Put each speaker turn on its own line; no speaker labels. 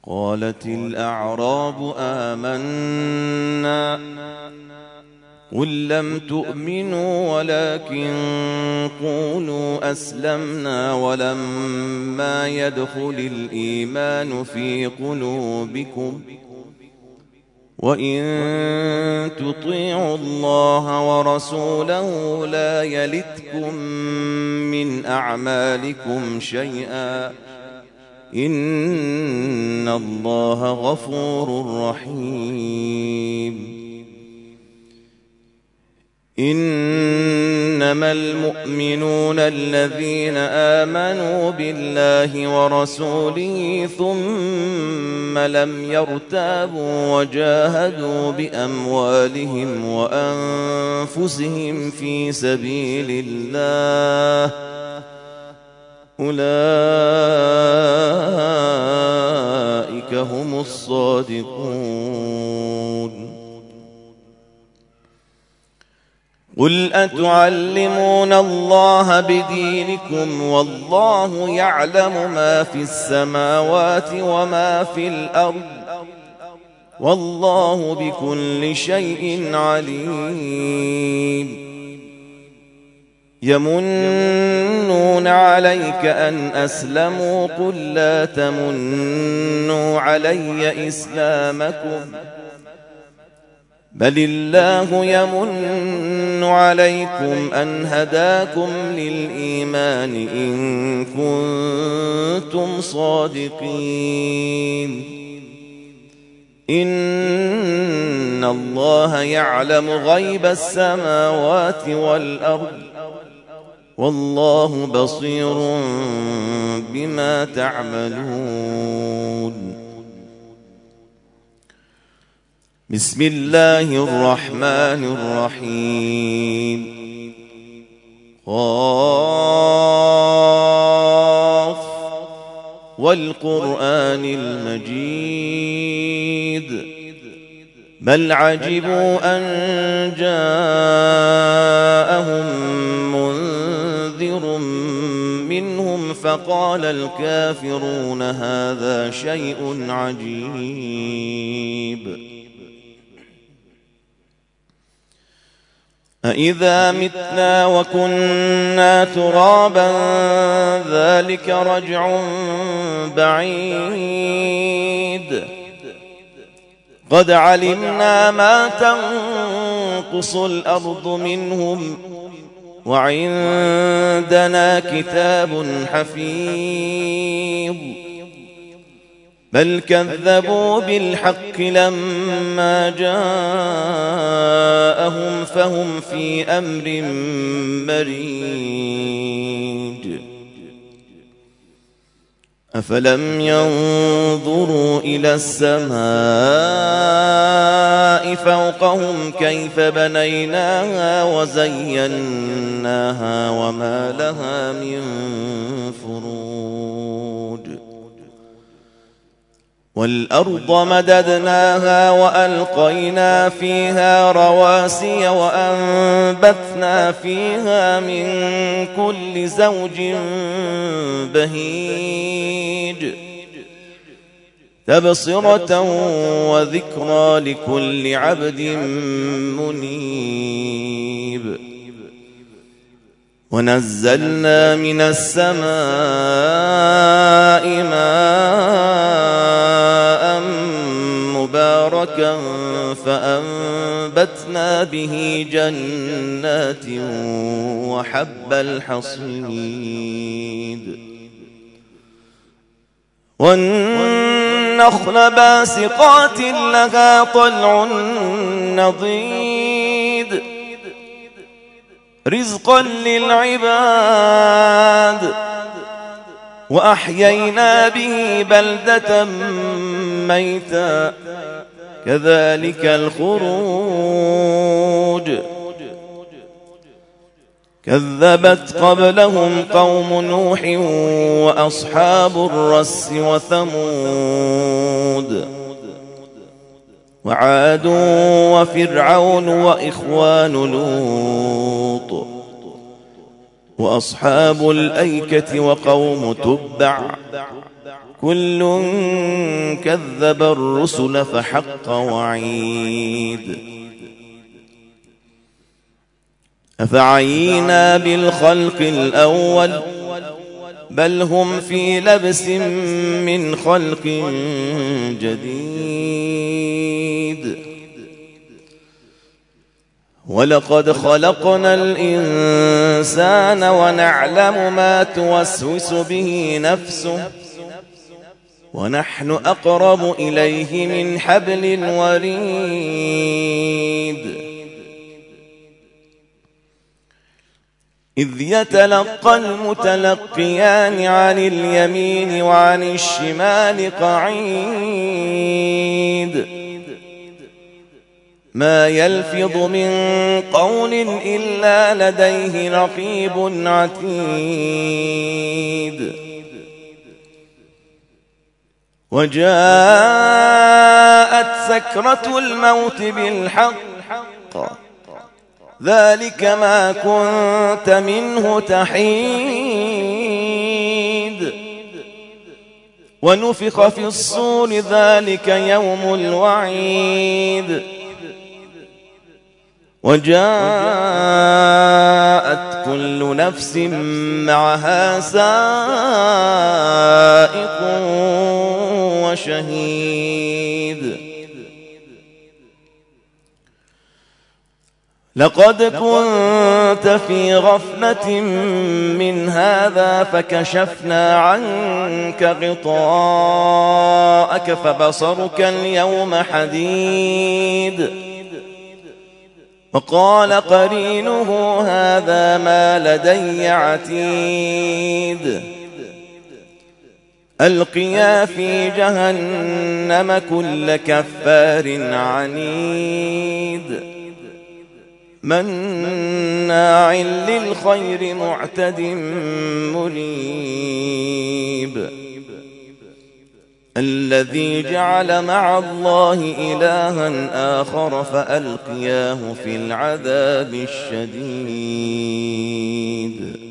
قالت الأعراب آمنا قل لم تؤمنوا ولكن قولوا أسلمنا ولما يدخل الإيمان في قلوبكم وإن تطيعوا الله ورسوله لا يلتكم من أعمالكم شيئا إن الله غفور رحيم. إنما المؤمنون الذين آمنوا بالله ورسوله ثم لم يرتابوا وجاهدوا بأموالهم وأنفسهم في سبيل الله أولئك هم الصادقون. قل أتعلمون الله بدينكم والله يعلم ما في السماوات وما في الأرض والله بكل شيء عليم. يمنون عليك أن أسلموا قل لا تمنوا علي إسلامكم بل الله يمن عليكم أن هداكم للإيمان إن كنتم صادقين. إن الله يعلم غيب السماوات والأرض والله بصير بما تعملون. بسم الله الرحمن الرحيم. قاف والقرآن المجيد بل عجبوا أن جاءهم منذر منهم فقال الكافرون هذا شيء عجيب. أإذا متنا وكنا ترابا ذلك رجع بعيد قد علمنا ما تنقص الأرض منهم وعندنا كتاب حفيظ بل كذبوا بالحق لما جاءهم فهم في أمر مريج. أفلم ينظروا إلى السماء فوقهم كيف بنيناها وزيناها وما لها من فروج والأرض مددناها وألقينا فيها رواسي وأنبتنا فيها من كل زوج بهيج تبصرة وذكرى لكل عبد منيب. ونزلنا من السماء ماء مباركا فأنبتنا به جنات وحب الحصيد والنخل باسقات لها طلع نضيد رزقا للعباد وأحيينا به بلدة ميتا كذلك الخروج. كذبت قبلهم قوم نوح وأصحاب الرس وثمود وعاد وفرعون وإخوان لوط وأصحاب الأيكة وقوم تبع كل كذب الرسل فحق وعيد أفعينا بالخلق الأول بل هم في لبس من خلق جديد ولقد خلقنا الإنسان ونعلم ما توسوس به نفسه ونحن أقرب إليه من حبل الوريد إذ يتلقى المتلقيان عن اليمين وعن الشمال قعيد ما يلفظ من قول إلا لديه رقيب عتيد وجاءت سكرة الموت بالحق ذلك ما كنت منه تحيد ونفخ في الصور ذلك يوم الوعيد وجاءت كل نفس معها سائق وشهيد لقد كنت في غفلة من هذا فكشفنا عنك غطاءك فبصرك اليوم حديد وقال قرينه هذا ما لدي عتيد ألقيا في جهنم كل كفار عنيد مناع للخير معتد مريب الذي جعل مع الله إلها آخر فألقياه في العذاب الشديد